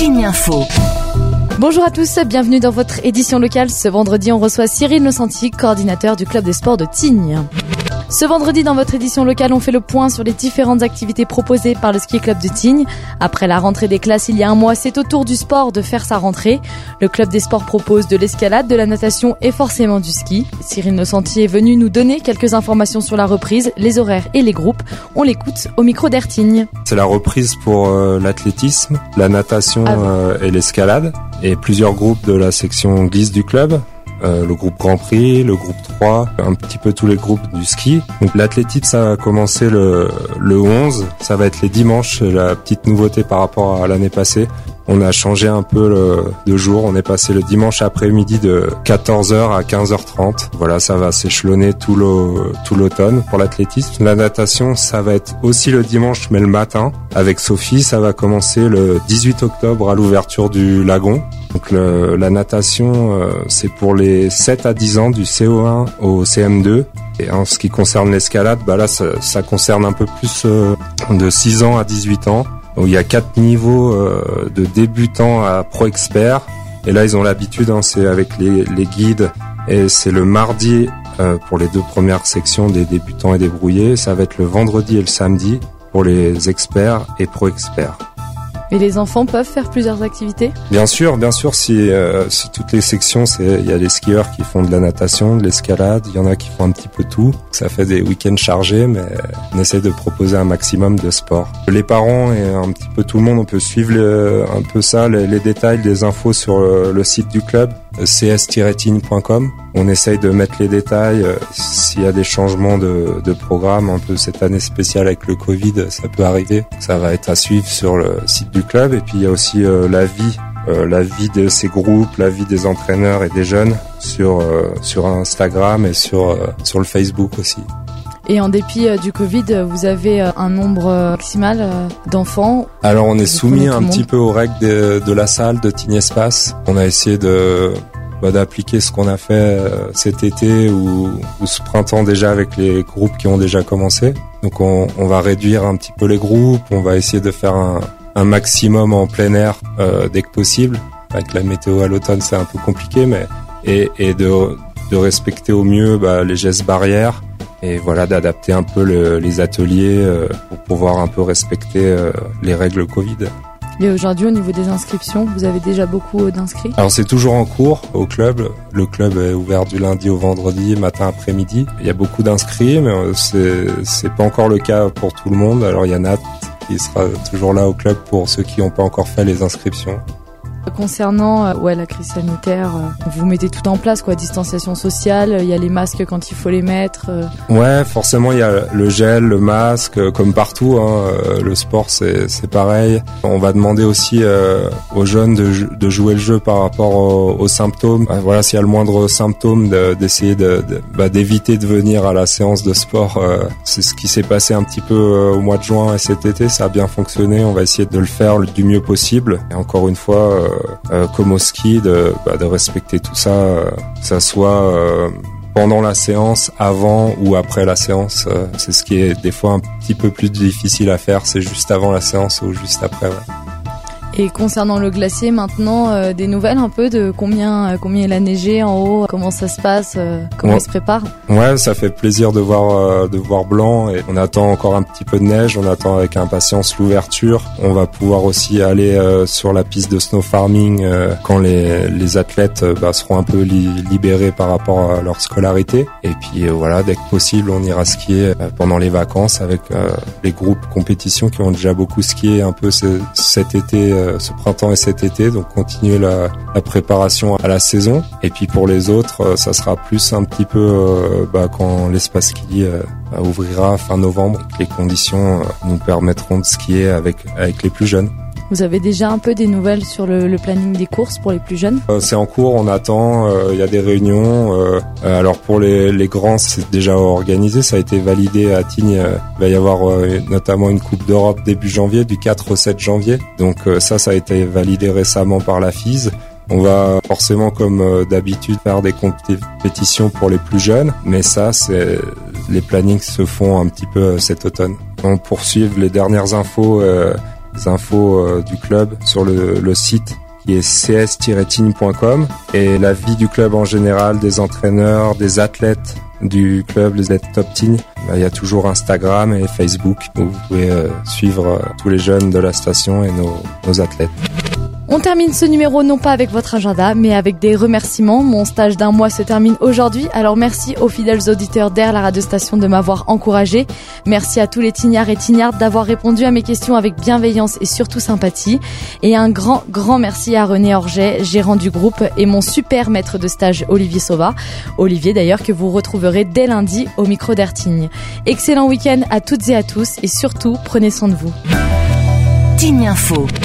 Tignes Info. Bonjour à tous, bienvenue dans votre édition locale. Ce vendredi, on reçoit Cyril Nocenti, coordinateur du club des sports de Tignes. Ce vendredi, dans votre édition locale, on fait le point sur les différentes activités proposées par le ski club de Tignes. Après la rentrée des classes il y a un mois, c'est au tour du sport de faire sa rentrée. Le club des sports propose de l'escalade, de la natation et forcément du ski. Cyril Nocenti est venu nous donner quelques informations sur la reprise, les horaires et les groupes. On l'écoute au micro d'Air Tignes. C'est la reprise pour l'athlétisme, la natation et l'escalade. Et plusieurs groupes de la section glisse du club. Le groupe Grand Prix, le groupe 3, un petit peu tous les groupes du ski. Donc l'athlétisme, ça va commencer le 11, ça va être les dimanches, la petite nouveauté par rapport à l'année passée. On a changé un peu de jour, on est passé le dimanche après-midi de 14h à 15h30. Voilà, ça va s'échelonner tout l'automne pour l'athlétisme. La natation, ça va être aussi le dimanche mais le matin. Avec Sophie, ça va commencer le 18 octobre à l'ouverture du lagon. Donc la natation, c'est pour les 7 à 10 ans du CO1 au CM2. Et en ce qui concerne l'escalade, là ça concerne un peu plus de 6 ans à 18 ans. Donc, il y a 4 niveaux de débutants à pro-expert. Et là, ils ont l'habitude, c'est avec les guides. Et c'est le mardi pour les 2 premières sections des débutants et des brouillés. Ça va être le vendredi et le samedi pour les experts et pro-experts. Et les enfants peuvent faire plusieurs activités ? Bien sûr, si toutes les sections, il y a des skieurs qui font de la natation, de l'escalade, il y en a qui font un petit peu tout. Ça fait des week-ends chargés, mais on essaie de proposer un maximum de sport. Les parents et un petit peu tout le monde, on peut suivre un peu ça, les détails, les infos sur le site du club, cs-tignes.com. On essaye de mettre les détails, s'il y a des changements de programme, un peu cette année spéciale avec le Covid, ça peut arriver. Ça va être à suivre sur le site du club. Et puis il y a aussi la vie de ces groupes, la vie des entraîneurs et des jeunes sur Instagram et sur le Facebook aussi. Et en dépit du Covid, vous avez un nombre maximal d'enfants? Alors on est soumis un petit peu aux règles de la salle de Tignes Espace. On a essayé d'appliquer ce qu'on a fait cet été ou ce printemps déjà avec les groupes qui ont déjà commencé. Donc on va réduire un petit peu les groupes, on va essayer de faire un maximum en plein air dès que possible. Avec la météo à l'automne, c'est un peu compliqué, mais et de respecter au mieux les gestes barrières. Et voilà, d'adapter un peu les ateliers pour pouvoir un peu respecter les règles Covid. Et aujourd'hui, au niveau des inscriptions, vous avez déjà beaucoup d'inscrits ? Alors c'est toujours en cours au club. Le club est ouvert du lundi au vendredi, matin, après-midi. Il y a beaucoup d'inscrits, mais c'est pas encore le cas pour tout le monde. Alors il y a Nat qui sera toujours là au club pour ceux qui n'ont pas encore fait les inscriptions. Concernant la crise sanitaire, vous mettez tout en place, distanciation sociale, il y a les masques quand il faut les mettre. Ouais, forcément il y a le gel, le masque, comme partout, le sport c'est pareil. On va demander aussi aux jeunes de jouer le jeu par rapport aux symptômes. Voilà, s'il y a le moindre symptôme, d'essayer d'éviter de venir à la séance de sport. C'est ce qui s'est passé un petit peu au mois de juin et cet été, ça a bien fonctionné. On va essayer de le faire du mieux possible. Et encore une fois, comme au ski, de respecter tout ça, que ça soit pendant la séance, avant ou après la séance. C'est ce qui est des fois un petit peu plus difficile à faire, c'est juste avant la séance ou juste après. Ouais. Et concernant le glacier, maintenant, des nouvelles un peu de combien il a neigé en haut, comment ça se passe, comment il se prépare? Ouais, ça fait plaisir de voir blanc et on attend encore un petit peu de neige, on attend avec impatience l'ouverture. On va pouvoir aussi aller sur la piste de snow farming quand les athlètes seront un peu libérés par rapport à leur scolarité. Et puis voilà, dès que possible, on ira skier pendant les vacances avec les groupes compétition qui ont déjà beaucoup skié un peu cet été. Ce printemps et cet été, donc continuer la préparation à la saison. Et puis pour les autres, ça sera plus un petit peu quand l'espace ski ouvrira fin novembre. Les conditions nous permettront de skier avec les plus jeunes. Vous avez déjà un peu des nouvelles sur le planning des courses pour les plus jeunes ? C'est en cours, on attend, il y a des réunions. Alors pour les grands, c'est déjà organisé, ça a été validé à Tignes. Il va y avoir notamment une Coupe d'Europe début janvier, du 4 au 7 janvier. Donc ça a été validé récemment par la FIS. On va forcément, comme d'habitude, faire des compétitions pour les plus jeunes, mais les plannings se font un petit peu cet automne. On poursuit les dernières infos infos du club sur le site qui est cs-tignes.com, et la vie du club en général, des entraîneurs, des athlètes du club, les athlètes Top Tignes. Il y a toujours Instagram et Facebook où vous pouvez suivre tous les jeunes de la station et nos athlètes. On termine ce numéro non pas avec votre agenda, mais avec des remerciements. Mon stage d'1 mois se termine aujourd'hui, alors merci aux fidèles auditeurs d'Air, la radiostation, de m'avoir encouragé. Merci à tous les tignards et tignardes d'avoir répondu à mes questions avec bienveillance et surtout sympathie. Et un grand merci à René Orget, gérant du groupe, et mon super maître de stage Olivier Sauva. Olivier d'ailleurs que vous retrouverez dès lundi au micro d'Air Tignes. Excellent week-end à toutes et à tous, et surtout prenez soin de vous. Tignes Info.